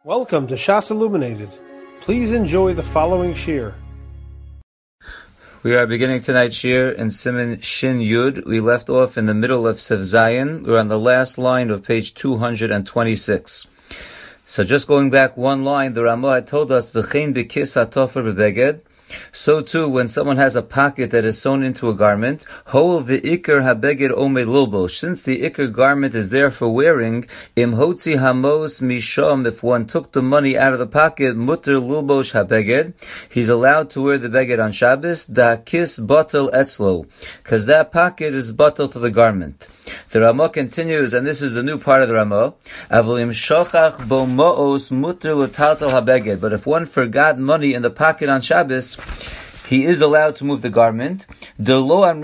Welcome to Shas Illuminated. Please enjoy the following shir. We are beginning tonight's shir in Siman Shin Yud. We left off in the middle of Sev Zayin. We're on the last line of page 226. So just going back one line, the Ramah had told us, V'chein b'kis hatofer b'beged. So too, when someone has a pocket that is sewn into a garment, hol v'ikar habeged omed lilbosh. Since the ikar garment is there for wearing, im hotzi hamos misham, if one took the money out of the pocket, mutter lilbosh habeged, he's allowed to wear the beged on Shabbos, da kis batel etzlo, because that pocket is batel to the garment. The Ramah continues, and this is the new part of the Ramah, Avolim shochach bo mo'os mutter l'taltal habeged. But if one forgot money in the pocket on Shabbos, he is allowed to move the garment. We don't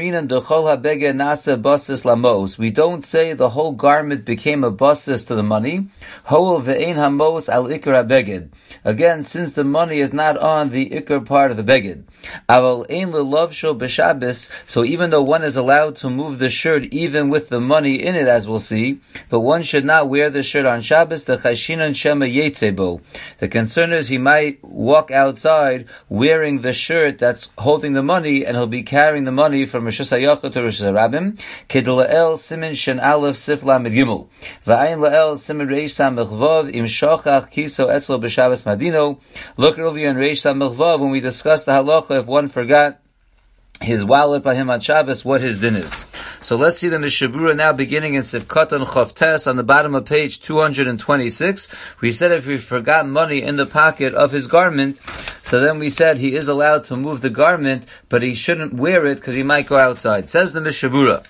say the whole garment became a basis to the money. Again, since the money is not on the ikar part of the beged. So even though one is allowed to move the shirt even with the money in it, as we'll see, but one should not wear the shirt on Shabbos. The concern is he might walk outside wearing the shirt that's holding the money, and he'll be carrying the money from Rosh Hashanah to Rosh Hashanah. Kedlael Siman Shin Aleph Sif Lamed Gimel. Va'ayin Lael Siman Reish Samech Vav Im Shochach Kiso Etzlo B'Shabbos Madino. Look earlier in Reish Samech Vav when we discussed the halacha if one forgot his wallet by him on Shabbos, what his din is. So let's see the Mishabura now beginning in Sivkatan Chavtes on the bottom of page 226. We said if he forgot money in the pocket of his garment, so then we said he is allowed to move the garment, but he shouldn't wear it because he might go outside. Says the Mishabura,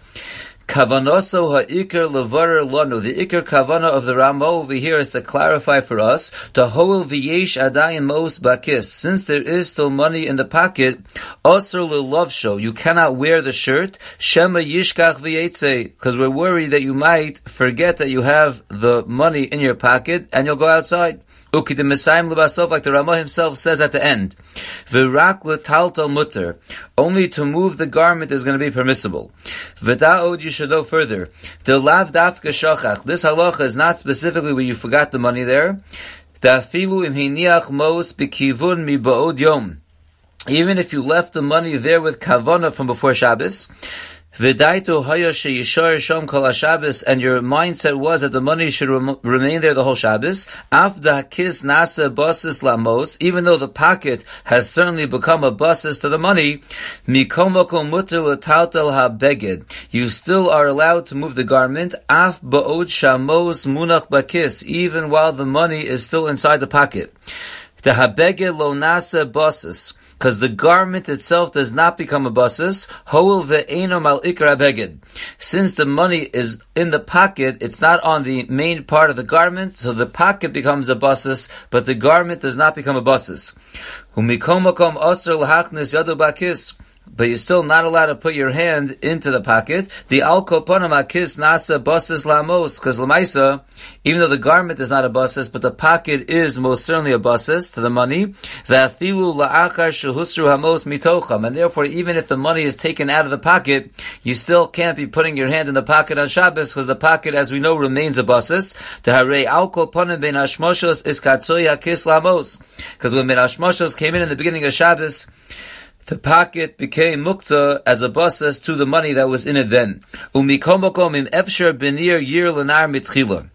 Kavanoso ha'ikar levarer lanu. The ikar kavana of the Ramah over here is to clarify for us the whole v'yesh adayin mos bakis. Since there is still money in the pocket, asur lelovsho, you cannot wear the shirt. Shema yishkach v'yetze, because we're worried that you might forget that you have the money in your pocket and you'll go outside. Ukidim Mesayim Lebasov, like the Ramah himself says at the end, V'rak l'taltal mutter, only to move the garment is going to be permissible. V'da'od, you should know further, the lav dafka shachach, this halacha is not specifically where you forgot the money there. Da'afilu im hiniach mos b'kivun mi ba'od yom, even if you left the money there with kavana from before Shabbos, V'daito haya sheyishar shom kol haShabbos, and your mindset was that the money should remain there the whole Shabbos. Af da'kis nasa basis lamos, even though the pocket has certainly become a basis to the money, mikomoko mutter l'taltal habeged, you still are allowed to move the garment. Af ba'od shamos munach bakis, even while the money is still inside the pocket. The habeged lo nasa basis, because the garment itself does not become a basis. Ho'il ve'eno mal ikar habeged. Since the money is in the pocket, it's not on the main part of the garment, so the pocket becomes a basis, but the garment does not become a basis. U'mikom makom asur l'hachnis yadu bakis, but you're still not allowed to put your hand into the pocket. The al koponim akis nasa basis lamos, because lamaisa, even though the garment is not a basis, but the pocket is most certainly a basis to the money. V'afilu la'achar shehusru hamos mitocham, and therefore, even if the money is taken out of the pocket, you still can't be putting your hand in the pocket on Shabbos, because the pocket, as we know, remains a basis. The harei al koponim ben hashmoshos is katzoy akis lamos, because when ben hashmoshos came in the beginning of Shabbos, the pocket became muktzah as a basis to the money that was in it then. Umikomokom im efsher benir yir lenar mitchila.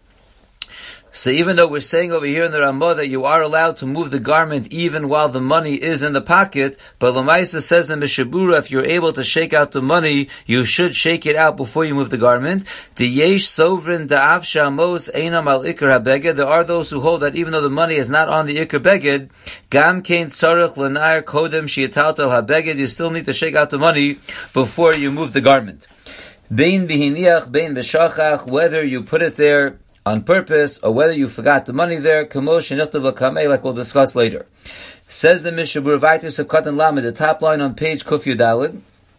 So even though we're saying over here in the Ramah that you are allowed to move the garment even while the money is in the pocket, but Lamaisa says in the Mishabura, if you're able to shake out the money, you should shake it out before you move the garment. The yesh sovrin da'av shamos einam al ikar habeged. There are those who hold that even though the money is not on the ikar beged, gam kein tzarech lenar kodem shiataltal habeged, you still need to shake out the money before you move the garment. Bein bihiniach, bein b'shachach, whether you put it there on purpose, or whether you forgot the money there, like we'll discuss later. Says the Mishabur Vaitis of Katan Lamed, the top line on page Kuf Yudalid.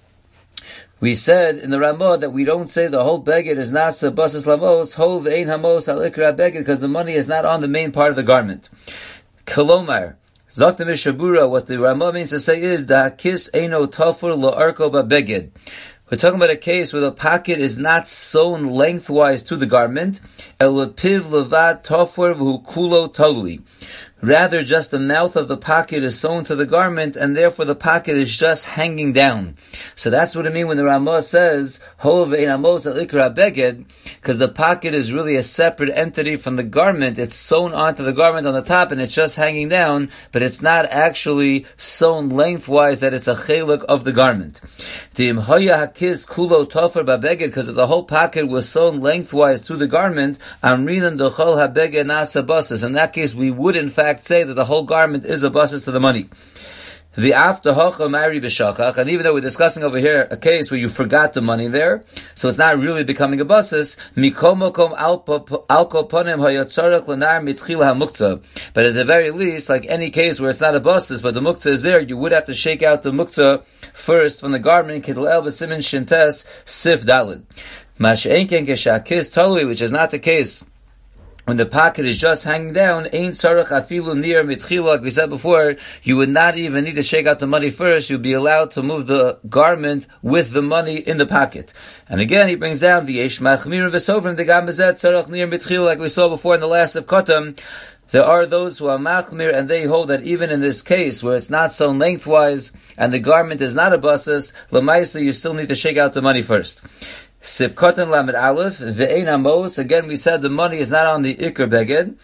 We said in the Ramah that we don't say the whole beged is nasa basis lamos, whole ve'ein hamos al ikra beged, because the money is not on the main part of the garment. Kolomar, Zok the Mishabura, what the Ramah means to say is, the hakis eino tafur lo arko ba beged. We're talking about a case where the pocket is not sewn lengthwise to the garment. Elapiv levad tofor v'hu kulo totally. Rather, just the mouth of the pocket is sewn to the garment, and therefore the pocket is just hanging down. So that's what I mean when the Ramah says, Ho ve'ein amos al ikra beged, because the pocket is really a separate entity from the garment. It's sewn onto the garment on the top, and it's just hanging down, but it's not actually sewn lengthwise that it's a cheluk of the garment. Dim hoya hakis kulo tofer babeged, because if the whole pocket was sewn lengthwise to the garment, amrinan dochol habeged nasa basis. In that case, we would in fact say that the whole garment is a basis to the money. The after hocha mari b'shachach, and even though we're discussing over here a case where you forgot the money there, so it's not really becoming a basis. Mikomokom alkoponim hayatzarach lenar mitchil hamuktzah. But at the very least, like any case where it's not a basis, but the muktzah is there, you would have to shake out the muktzah first from the garment. Kidl el b'simin shintes sif dalid. Mash'enken keshakis tolui, which is not the case when the pocket is just hanging down. Ein tzarech afilu nir mitchila, like we said before, you would not even need to shake out the money first. You'd be allowed to move the garment with the money in the pocket. And again, he brings down the yesh machmir v'sovrim degam bezet tzarech nir mitchila, like we saw before in the last of Kotam. There are those who are machmir, and they hold that even in this case, where it's not sewn lengthwise, and the garment is not a basis, l'maisa, you still need to shake out the money first. Sif Kotan Lamed Aleph, Ve'ein Amos, again we said the money is not on the Iker Beged.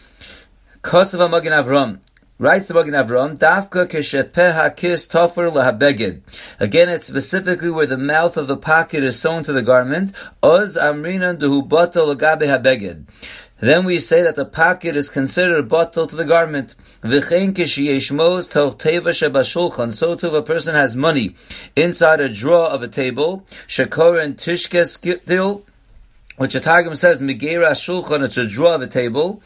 Kosav Magin Avram, writes the Magin Avram, Dafka Keshepeh HaKis Tofer LaHabeged. Again, it's specifically where the mouth of the pocket is sewn to the garment. Oz Amrinan Dehu Batal Lagabe HaBeged. Then we say that the pocket is considered batal to the garment. V'chein kishiyesh mos tel teva shebashulchan. So too, if a person has money inside a drawer of a table, shekoren tishkes gittil, which the Targum says megera shulchan, it's a drawer of a table.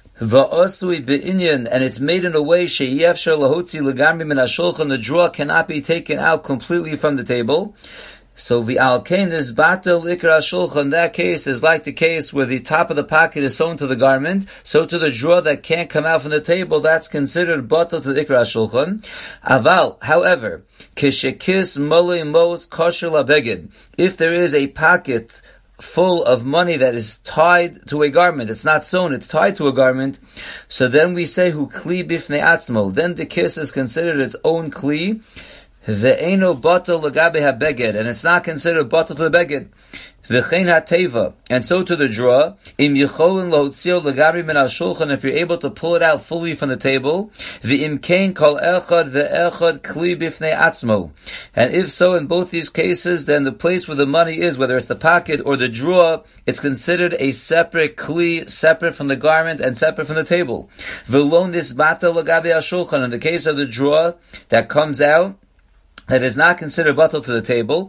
Va'osui be'inyan, and it's made in a way she'yefshar lahotzi legamri min hashulchan. The drawer cannot be taken out completely from the table. So the alkain, this batel ikra shulchan, that case is like the case where the top of the pocket is sewn to the garment, so to the drawer that can't come out from the table, that's considered batel to the ikra shulchan. Aval, however, kishekis molei mos kosher labeged, if there is a pocket full of money that is tied to a garment, it's not sewn, it's tied to a garment, so then we say hu kli bifnei atzmo, then the kiss is considered its own kli. Ve'eno batal lagabe habeged, and it's not considered batal to the beged. V'chein hateva, and so to the drawer. Im yicholin lohotzio lagabe min hashulchan, if you're able to pull it out fully from the table. V'im kein kol echad ve'echad kli bifnei atzmo, and if so, in both these cases, then the place where the money is, whether it's the pocket or the drawer, it's considered a separate kli, separate from the garment and separate from the table. V'lo nisbata lagabe hashulchan, in the case of the drawer that comes out, that is not considered batal to the table.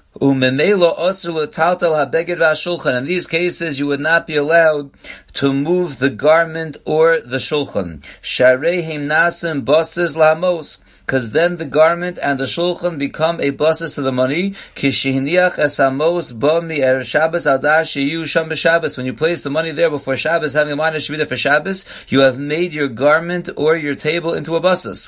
In these cases, you would not be allowed to move the garment or the shulchan. Because then the garment and the shulchan become a basis to the money. When you place the money there before Shabbos, having a mind to be there for Shabbos, you have made your garment or your table into a basis.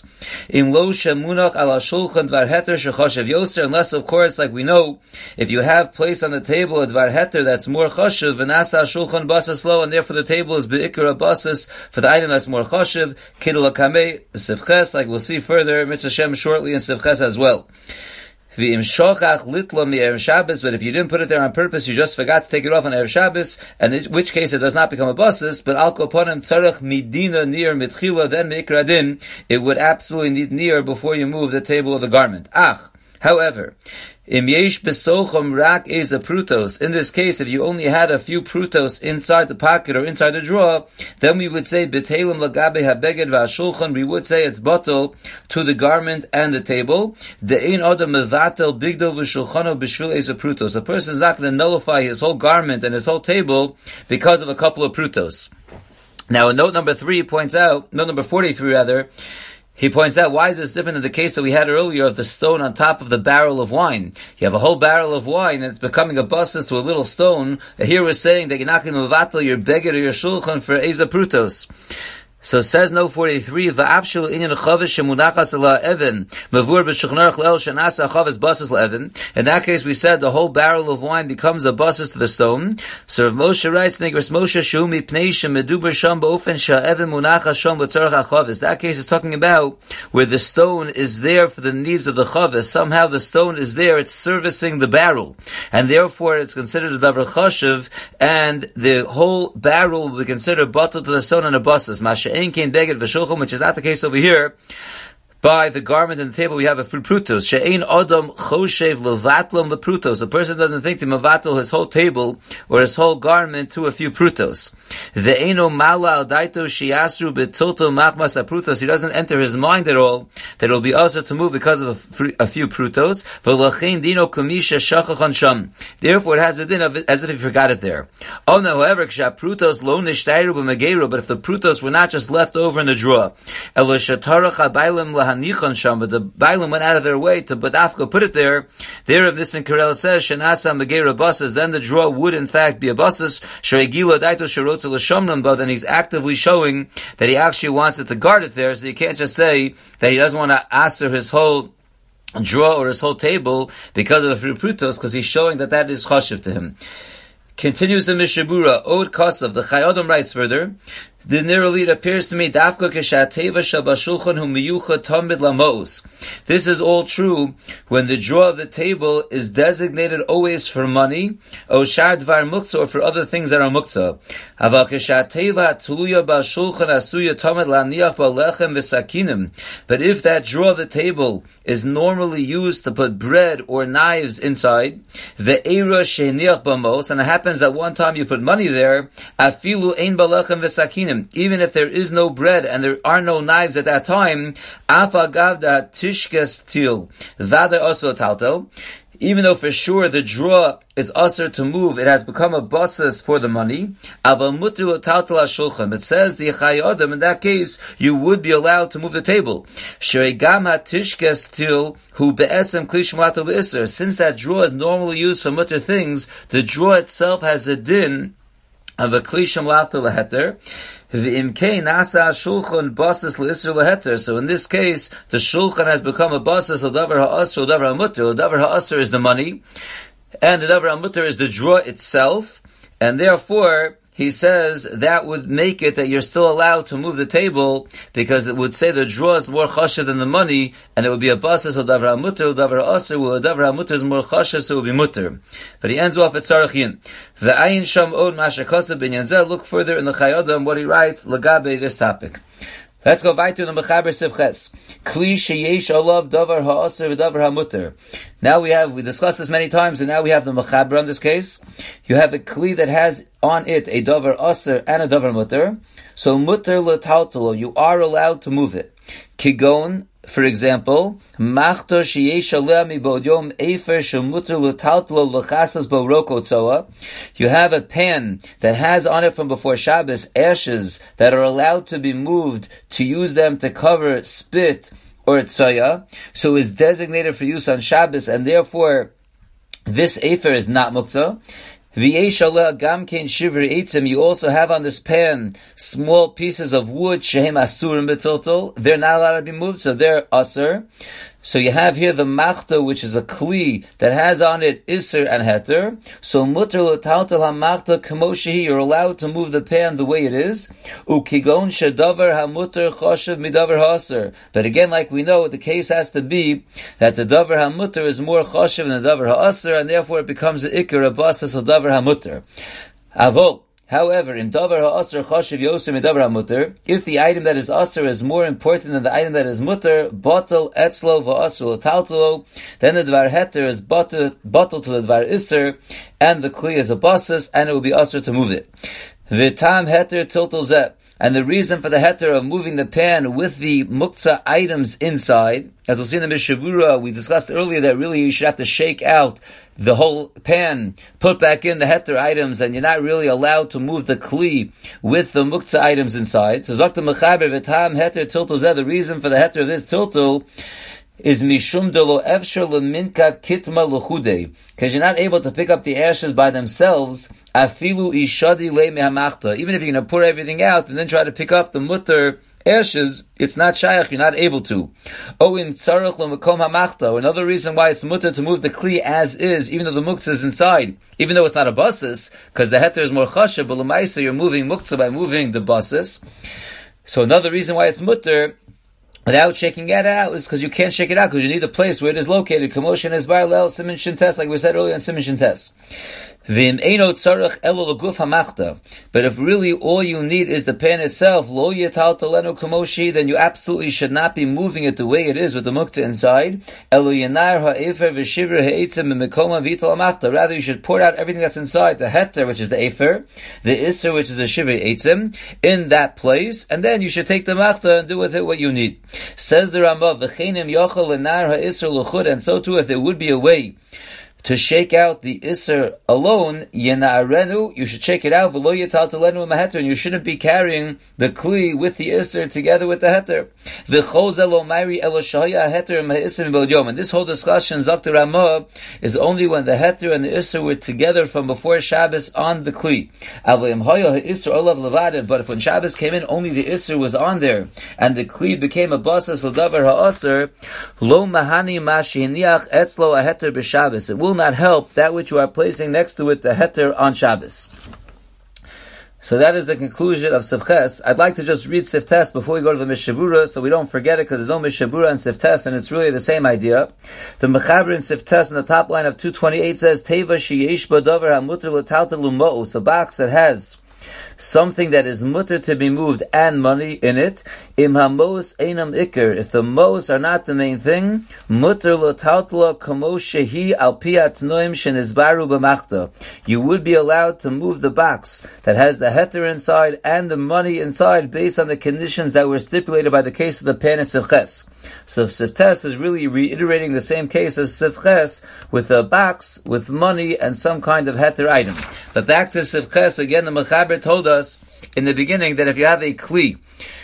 Unless, of course, like we know, if you have placed on the table a dvar heter that's more chashuv, v'nasa shulchan basis lo, and therefore the table is be'ikar a basis for the item that's more chashuv, kidul hakamei sivches, like we'll see further, Mitzvah Shem shortly in sivches as well. V'im shochach litlo mi erev Shabbos, but if you didn't put it there on purpose, you just forgot to take it off on erev Shabbos, and in which case it does not become a basis, but al koponim tzarech midina nir mitchila, then meikra din, it would absolutely need nir before you move the table or the garment. However, im yesh besochom rak is a prutos. In this case, if you only had a few prutos inside the pocket or inside the drawer, then we would say betelim lagabe habeged v'ashulchan. We would say it's batal to the garment and the table. De'ein odam mevatel bigdo v'shulchano b'shvil is a prutos. A person is not going to nullify his whole garment and his whole table because of a couple of prutos. Now, in note number 43 rather, he points out, why is this different than the case that we had earlier of the stone on top of the barrel of wine? You have a whole barrel of wine and it's becoming a basis to a little stone. Here we're saying that you're not going to mevatel your beged or your shulchan for eza prutos. So says note 43, Va'afshil inyan chavish shemunachas ala even, mavur b'shechnerach le'el shenasa chavis basis la'even. In that case, we said the whole barrel of wine becomes a basis to the stone. So Rav Moshe writes, Negros Moshe shumi pnei shemeduber sham ba'ofen sha'even munachas sham b'tzorach ha'chavis. That case is talking about where the stone is there for the needs of the chavis. Somehow the stone is there, it's servicing the barrel. And therefore it's considered a davar chashiv, and the whole barrel will be considered batel to the stone and a basis. Masha'en kein beged v'shulchan, which is not the case over here. By the garment and the table, we have a few prutos. She'ein adam choshev levatlom the prutos. A person doesn't think to mevatel his whole table or his whole garment to a few prutos. Ve'eno mala al daito shiasru betilto machmas prutos. He doesn't enter his mind at all that it will be also to move because of a few prutos. V'lachein dino kumisha shachachan sham. Therefore, it has a din of it as if he forgot it there. Oh no, however, ksha prutos lo nishtayru b'megeru. But if the prutos were not just left over in the drawer, elo shatarach habaylim but the Bailim went out of their way to Badafka put it there. There, if this in Karel says, Shanasa Megera Basas, then the drawer would in fact be a Basas. Sharegila Daito Sharotza L'Shamram, but then he's actively showing that he actually wants it to guard it there, so you can't just say that he doesn't want to answer his whole drawer or his whole table because of the free prutos, because he's showing that that is chashiv to him. Continues the Mishabura, Od Kosav, the Chayodam writes further, the nearly it appears to me dafka keshateva shabashulchan hu miyucha tamid lamos. This is all true when the drawer of the table is designated always for money, or shadvar muktzah, or for other things that are muktzah. Aval keshateva tuluya bashulchan asuya tamid laniach balechem v'sakinim. But if that drawer of the table is normally used to put bread or knives inside, ve'era sheniach bamos, and it happens that one time you put money there, afilu ein balechem v'sakinim. Even if there is no bread and there are no knives at that time, even though for sure the drawer is usher to move, it has become a basis for the money. It says the Chayei in that case you would be allowed to move the table. Since that drawer is normally used for mutter things, the drawer itself has a din of a klisham lachto leheter. So in this case, the shulchan has become a basis of davar ha'asr, davar ha'mutter. Davar ha'asr is the money, and the davar ha'mutter is the drawer itself, and therefore he says that would make it that you're still allowed to move the table, because it would say the drawer is more chashiv than the money, and it would be a basis of davar ha'mutter, davar ha'asr, well, davar ha'mutter is more chashiv, so it would be mutter. But he ends off at tzarachin. Ve'ayin sham od mashakasa bin yanzeh. Look further in the Chayei what he writes, lagabe this topic. Let's go back to the Mechaber Sivches. Kli sheyesh alav davar ha'asr v'davar ha'mutter. Now we discussed this many times, and now we have the Mechaber on this case. You have a kli that has on it a davar asr and a davar mutter. So mutter l'taltalo, you are allowed to move it. Kigon, for example, machtor sheyesh aleh mibod yom efer shemutter l'taltalo l'chasas bo roko tzoa. You have a pan that has on it from before Shabbos ashes that are allowed to be moved to use them to cover spit or tzoya. So is designated for use on Shabbos, and therefore this efer is not muktzah. You also have on this pan small pieces of wood, shehem asurim betiltel. They're not allowed to be moved, so they're asur. So you have here the machta, which is a kli that has on it iser and heter. So mutter l'taltel ha-machta k'moshehi, you're allowed to move the pan the way it is. Ukigon shedavar ha-mutter choshev midavar ha-aser. But again, like we know, the case has to be that the davar ha-mutter is more choshev than the davar ha-aser, and therefore it becomes the ikar, a basis of davar ha-mutter. Avol. However, in davar ha'asr chashiv yoser mi davar ha'mutter, if the item that is asr is more important than the item that is mutter, batel etzlo va'asr l'taltalo, then the dvar heter is batel to the dvar iser, and the kli is a basis, and it will be asr to move it. V'tam heter tiltal zeh. And the reason for the heter of moving the pan with the muktzah items inside, as we'll see in the Mishabura, we discussed earlier that really you should have to shake out the whole pan, put back in the heter items, and you're not really allowed to move the kli with the muktzah items inside. So Zakta Mechaber v'tam heter tiltul zeh, the reason for the heter of this tiltul is mishum delo efshar leminkat kitma l'chudei, because you're not able to pick up the ashes by themselves Afilu ishadi le mehamachta. Even if you're going to pour everything out and then try to pick up the mutter ashes, it's not shaykh, you're not able to. In tzarech l'makom hamachta. Another reason why it's mutter to move the kli as is, even though the muktzah is inside, even though it's not a basis, because the heter is more chashav, but l'maisa you're moving muktzah by moving the basis. So another reason why it's mutter without shaking it out is because you can't shake it out, because you need a place where it is located. Kamoshin is bar lel simin shintes, like we said earlier in simin shintes. But if really all you need is the pan itself, lo yetal talenu kamoshi, then you absolutely should not be moving it the way it is with the muktzah inside. Rather, you should pour out everything that's inside, the heter, which is the efer, the iser, which is the shiver eitzim, in that place, and then you should take the machta and do with it what you need. Says the Rambam, v'chenim yochel lenar ha'isr l'chud, and so too, if there would be a way to shake out the Isser alone, Yena'arenu, you should shake it out, V'lo yetal talenu maheter, and you shouldn't be carrying the Kli with the Isser together with the Heter. V'chol zelo mayri elo shahaya heter ma'isr b'od yom. And this whole discussion, Dr. Ramah, is only when the Heter and the Isser were together from before Shabbos on the Kli. Avayim haya ha'isr olav levadev, but if when Shabbos came in, only the Isser was on there, and the Kli became a basas l'davar ha'asr, lo mahani ma shehiniach etzlo a-heter b'Shabbos. It will not help that which you are placing next to it, the heter, on Shabbos. So that is the conclusion of Sivches. I'd like to just read Siftes before we go to the Mishabura, so we don't forget it, because there's no Mishabura and Siftes, and it's really the same idea. The Mechaber in Siftes, in the top line of 228, says, Teva sheyesh b'davar hamuter l'taltel u'mo'us, a box that has something that is mutter to be moved and money in it. Im hamos einam ikr. If the mos are not the main thing, mutter l'tautla kamo shehi al piyat noim shenizbaru b'machta. You would be allowed to move the box that has the heter inside and the money inside based on the conditions that were stipulated by the case of the pan and Sivches. So Siftes is really reiterating the same case as Sivches with a box with money and some kind of heter item. But back to Sivches, again, the Mechaber told us in the beginning that if you have a kli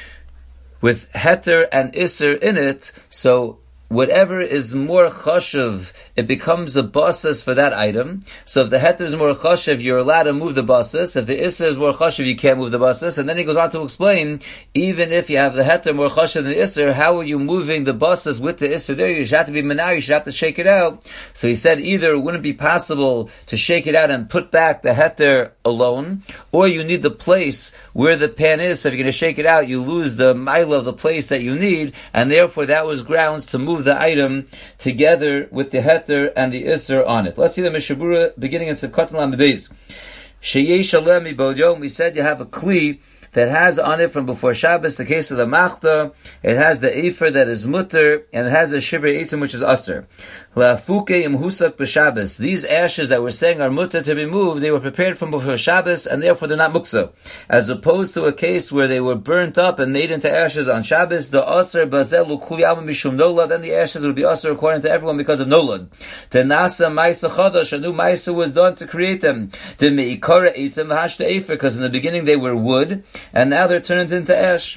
with heter and iser in it, so whatever is more chashuv, it becomes a basas for that item. So if the heter is more chashuv, you're allowed to move the basas. If the iser is more chashuv, you can't move the basas. And then he goes on to explain, even if you have the heter more chashuv than the iser, how are you moving the basas with the iser there? You should have to be menar, you should have to shake it out. So he said either it wouldn't be possible to shake it out and put back the heter alone, or you need the place where the pan is. So if you're going to shake it out, you lose the mila of the place that you need, and therefore that was grounds to move the item together with the heter and the iser on it. Let's see the Mishabura beginning in Sivkatan Lamed Beis. Sheyesh alemi bod yom. We said you have a kli that has on it from before Shabbos, the case of the machta, it has the efer that is mutter, and it has a shiver eitzim which is aser. La'afuke im husak b'Shabbos. These ashes that we're saying are mutter to be moved, they were prepared from before Shabbos, and therefore they're not muksa. As opposed to a case where they were burnt up and made into ashes on Shabbos, the aser bazel l'kuyam mishum nolad, then the ashes would be aser according to everyone because of nolad. Tenasa ma'isa chadash, a new ma'isa was done to create them. The me'ikara eitzim v'hashta efer, because in the beginning they were wood, and now they're turned into ash.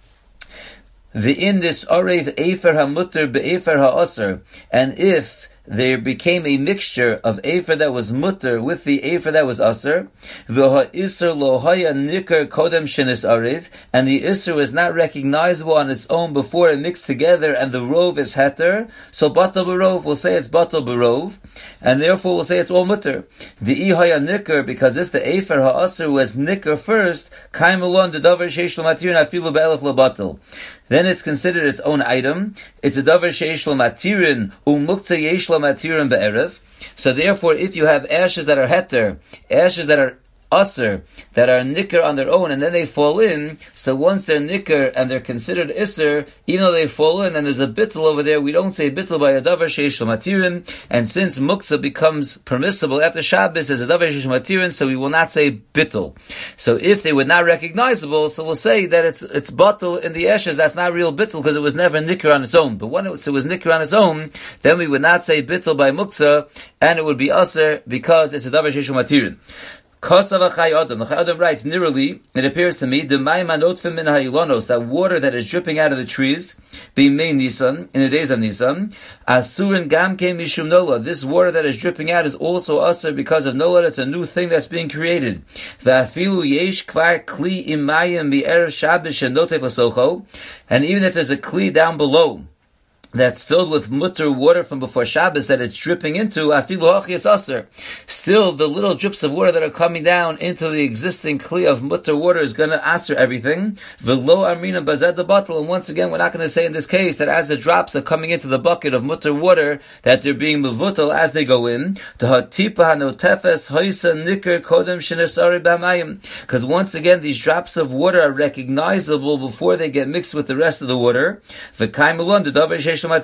The in this arev efer hamutter be'efer ha'aser, and if there became a mixture of efer that was mutter with the efer that was aser, the iser lo haya nikar kodem shenis arev, and the iser was not recognizable on its own before it mixed together, and the rov is heter, so batal barov, we'll say it's batal barov, and therefore we'll say it's all mutter. The I haya nikar, because if the efer ha'aser was nikar first, kaim alon the davar sheish l'matir nafilu be'elef l'batal, then it's considered its own item. It's a davar sheish l'matirin u'muktzah yesh l'matirin be'erev. So therefore, if you have ashes that are heter, ashes that are aser, that are nicker on their own, and then they fall in, so once they're nicker and they're considered iser, even though they fall in and there's a bittul over there, we don't say bittul by a davar sheish l'matirin, and since muktzah becomes permissible after Shabbos as a davar sheish l'matirin, so we will not say bittul. So if they were not recognizable, so we'll say that it's bittul in the ashes, that's not real bittul because it was never nicker on its own. But when it was nicker on its own, then we would not say bittul by muktzah, and it would be aser because it's a davar sheish l'matirin. Kosav Chai Adam. The Chai Adam writes, nearly, it appears to me, that water that is dripping out of the trees, b'imei Nisan, in the days of Nisan, Asurin Gamke Mishum Nola. This water that is dripping out is also Asur because of Nola. It's a new thing that's being created. V'afilu yesh kvar kli imayim bi'erev Shabbos shenotev lasocho. And even if there's a kli down below, that's filled with mutter water from before Shabbos that it's dripping into, afilu hachi it's aser. Still, the little drips of water that are coming down into the existing kli of mutter water is going to aser everything. V'lo amrina bazed the bottle. And once again, we're not going to say in this case that as the drops are coming into the bucket of mutter water, that they're being mevutal as they go in. Because once again, these drops of water are recognizable before they get mixed with the rest of the water. And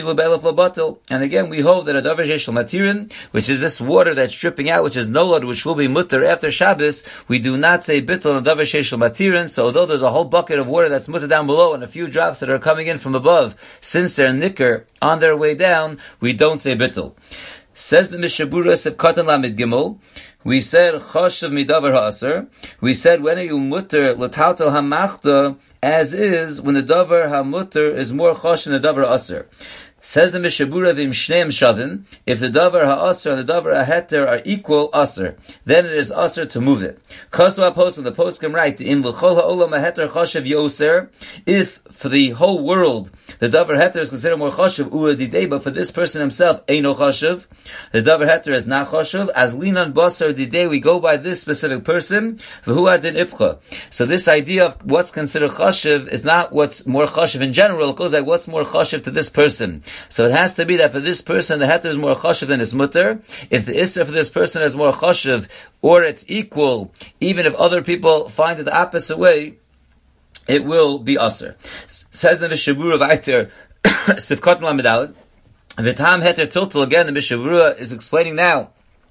again, we hope that a davar sheshel matirin, which is this water that's dripping out, which is nolad, which will be mutter after Shabbos, we do not say bittul on davar sheshel matirin. So although there's a whole bucket of water that's mutter down below and a few drops that are coming in from above, since they're nicker on their way down, we don't say bittul. Says the Mishabura Sef Katan Lamed Gimel, we said choshev midavar ha'aser. We said when are you mutter l'tautel hamachta as is when the davar hamutter is more choshev than the davar aser. Says the Mishabura v'im shneim shavim, if the davar ha'aser and the davar ha'heter are equal aser, then it is aser to move it. Kasva post on the post can write in l'chol ha'olam ha'heter choshev yoser, if for the whole world the davar heter is considered more choshev u'adidei, but for this person himself eino choshev, the davar heter is not choshev. As linan basar didei, we go by this specific person v'hu adin ipcha. So this idea of what's considered choshev is not what's more choshev in general. It goes like what's more choshev to this person. So it has to be that for this person, the heter is more choshev than his mutter. If the isser for this person is more choshev, or it's equal, even if other people find it the opposite way, it will be aser. Says the Mishabura V'aiter, Sifkot Lamedalad, V'tam heter tiltul, again, the Mishabura is explaining now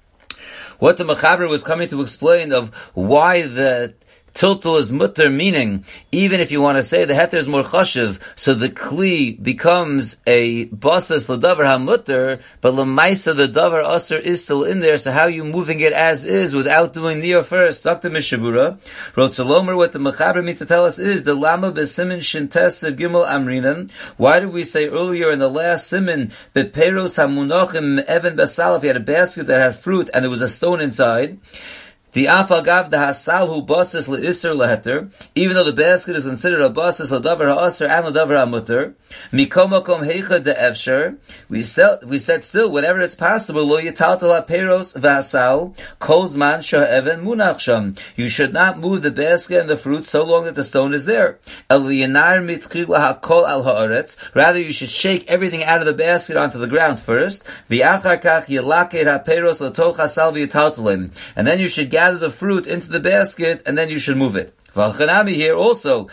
what the Mechaber was coming to explain of why the tiltul is mutter, meaning, even if you want to say the heter is more chashiv, so the kli becomes a basas l'davar ha-mutter, but l'maisa the davar aser is still in there, so how are you moving it as is without doing niyah first? Dr. Mishabura wrote Salomer, what the Mechaber means to tell us is, the lama b'simin shintes of gimel amrinan. Why did we say earlier in the last simin, beperos ha-munachim even basal, if you had a basket that had fruit and there was a stone inside, the afagav the hasal hu basis leisser leheter, even though the basket is considered a basis ledavar haaser and ledavar hamuter, mikomakom heicha de efsher. We said still, whenever it's possible, lo yitaltal haperos v'hasal kozman sha'even munachsham. You should not move the basket and the fruit so long that the stone is there. El yinar mitchil hakol al haaretz. Rather, you should shake everything out of the basket onto the ground first. V'achar kach yilaket haperos letoch hasal v'yitaltalim, and then you should gather the fruit into the basket, and then you should move it. Here also,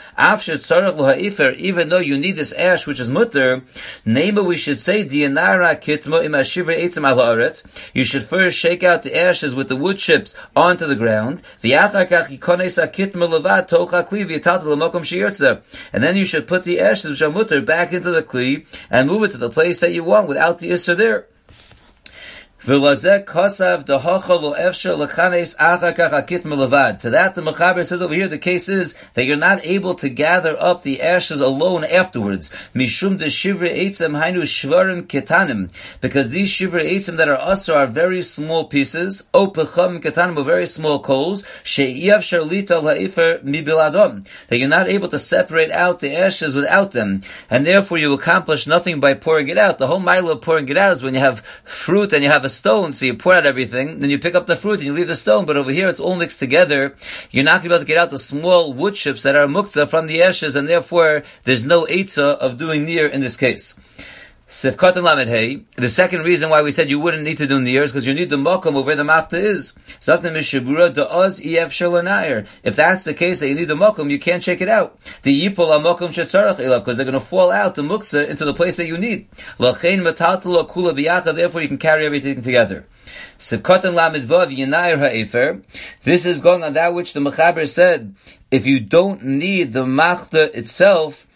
even though you need this ash which is mutter, we should say, you should first shake out the ashes with the wood chips onto the ground, and then you should put the ashes which are mutter back into the kli, and move it to the place that you want without the isser there. To that, the Mechaber says over here, the case is that you're not able to gather up the ashes alone afterwards. Mishum de shivre eitzim hainu shvarim ketanim, because these shivre eitzim that are asr are very small pieces. O pecham ketanim are very small coals. She'iyav sharlita la'ifer mibiladom, that you're not able to separate out the ashes without them, and therefore you accomplish nothing by pouring it out. The whole mile of pouring it out is when you have fruit and you have a stone, so you pour out everything, then you pick up the fruit and you leave the stone, but over here it's all mixed together. You're not going to be able to get out the small wood chips that are muktzah from the ashes, and therefore there's no eitzah of doing nir in this case. Sifkat and Lamed Hey, the second reason why we said you wouldn't need to do nir is because you need the makom of where the mafta is. If that's the case that you need the makom, you can't shake it out. The yipol ha-makom shetzarach elav, because they're going to fall out the muktzah into the place that you need. Therefore you can carry everything together. Sifkat and Lamed Vav Yinair ha'efer. This is going on that which the Mechaber said, if you don't need the machta itself,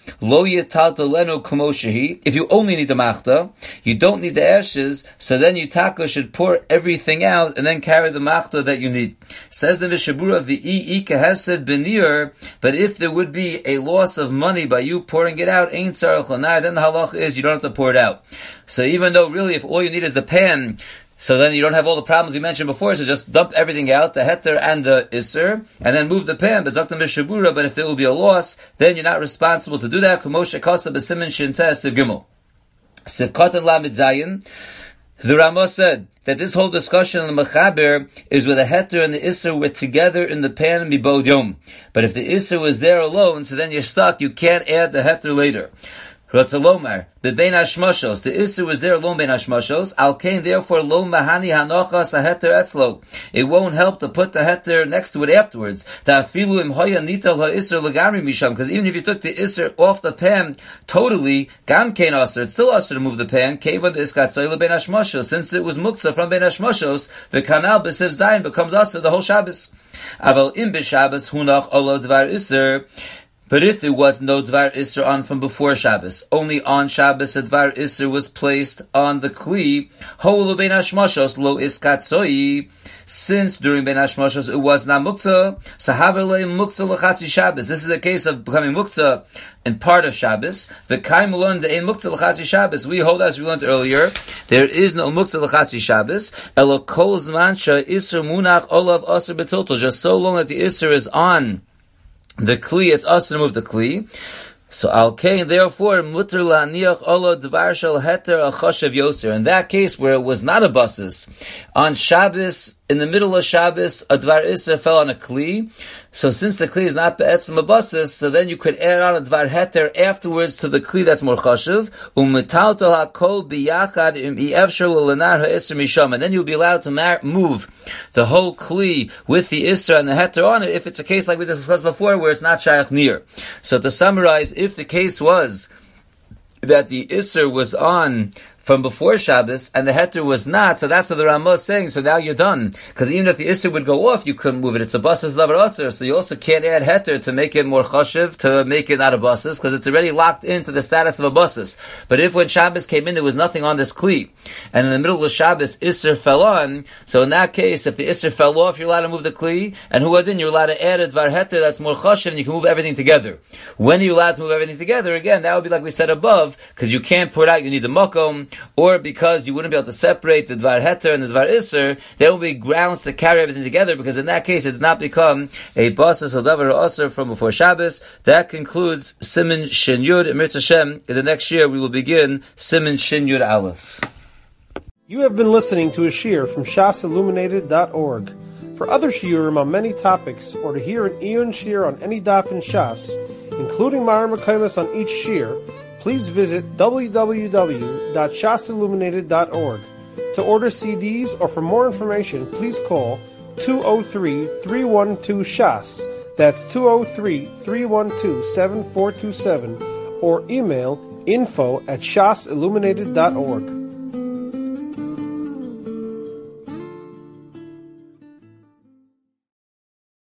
Lo yitaltalenu kamoshehi. If you only need the machta, you don't need the ashes, so then you should pour everything out and then carry the machta that you need. Says the Mishabura, v'i ikehesed benir, but if there would be a loss of money by you pouring it out, ain't tzarech lanar, then the halach is you don't have to pour it out. So even though really if all you need is the pan, so then you don't have all the problems we mentioned before, so just dump everything out, the heter and the isser, and then move the pan, but if there will be a loss, then you're not responsible to do that. Kumoshe kasa b'simin shintes gimel. Sivkatan Lamed Zayin. The Ramah said that this whole discussion in the Mechaber is where the heter and the isser were together in the pan mibod yom. But if the isser was there alone, so then you're stuck. You can't add the heter later. Ratzalomar, the bein hashmashos, the isser was there alone bein hashmashos. Al kain, therefore lo mahani hanochas haheter etzlo. It won't help to put the heter next to it afterwards. Ta'afilu im hoya nital ha'isser legami misham. Because even if you took the isser off the pan totally, gam kain aser, it's still aser to move the pan. Kevan iskat soyle bein hashmashos. Since it was muktzah from bein hashmashos, the kanal b'siv zayin becomes aser the whole Shabbos. Aval im b'Shabbos hunach olo dvar isser. But if there was no Dvar Isser on from before Shabbos, only on Shabbos a Dvar Isser was placed on the Kli, Holu Ben Hashmashos Lo Iskatzoi, since during Ben Hashmashos it was not Muktzah, so Haverle Muktzah L'Chatzi Shabbos. This is a case of becoming Muktzah in part of Shabbos. V'kaim Ulon De'en Muktzah L'Chatzi Shabbos. We hold, as we learned earlier, there is no Muktzah L'Chatzi Shabbos, Elo Kol Zman Shah Isser Munach Olav Aser B'Tiltel, just so long that the Isser is on the Kli, it's us to remove the Kli. So al kain, therefore, mutter la'aniach olo dvar shel heter al choshev yoser. In that case where it was not a basis, on Shabbos, in the middle of Shabbos, a dvar isser fell on a kli. So since the kli is not be'etzem a basis, so then you could add on a dvar heter afterwards to the kli that's more choshev. U'metalto ha'kol biyachad im i'efshar l'lenar ha'isser misham. And then you'll be allowed to move the whole kli with the isser and the heter on it if it's a case like we discussed before where it's not shayach near. So to summarize, if the case was that the isser was on from before Shabbos, and the heter was not, so that's what the Ramah is saying, so now you're done. Because even if the isser would go off, you couldn't move it. It's a basis lever aser, so you also can't add heter to make it more choshev, to make it not a basis, because it's already locked into the status of a basis. But if when Shabbos came in, there was nothing on this kli, and in the middle of Shabbos, isser fell on, so in that case, if the isser fell off, you're allowed to move the kli, and huadin, you're allowed to add a dvar heter that's more choshev, and you can move everything together. When are you allowed to move everything together? Again, that would be like we said above, because you can't pour it out, you need the makom, or because you wouldn't be able to separate the Dvar Heter and the Dvar Isser, there will be grounds to carry everything together, because in that case it did not become a basis of Davar Asr from before Shabbos. That concludes Siman Shin Yud. In Mirz Hashem, in the next year we will begin Siman Shin Yud Aleph. You have been listening to a shiur from shasilluminated.org. For other shiurim on many topics, or to hear an Iyun shiur on any daf in Shas, including Mareh Mekomos on each shiur, please visit www.shasilluminated.org. To order CDs or for more information, please call 203-312-SHAS. That's 203-312-7427, or email info@shasilluminated.org.